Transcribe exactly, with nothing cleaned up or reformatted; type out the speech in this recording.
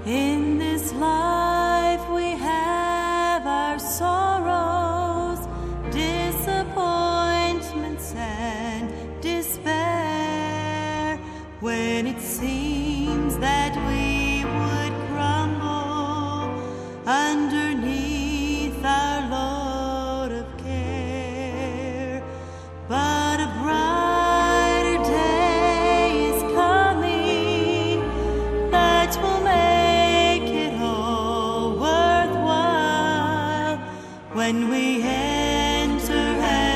In this life we have our sorrows, disappointments and despair. When it seems that we would crumble underneath our load of care, but a brighter day is coming that will make it all worthwhile when we enter heaven.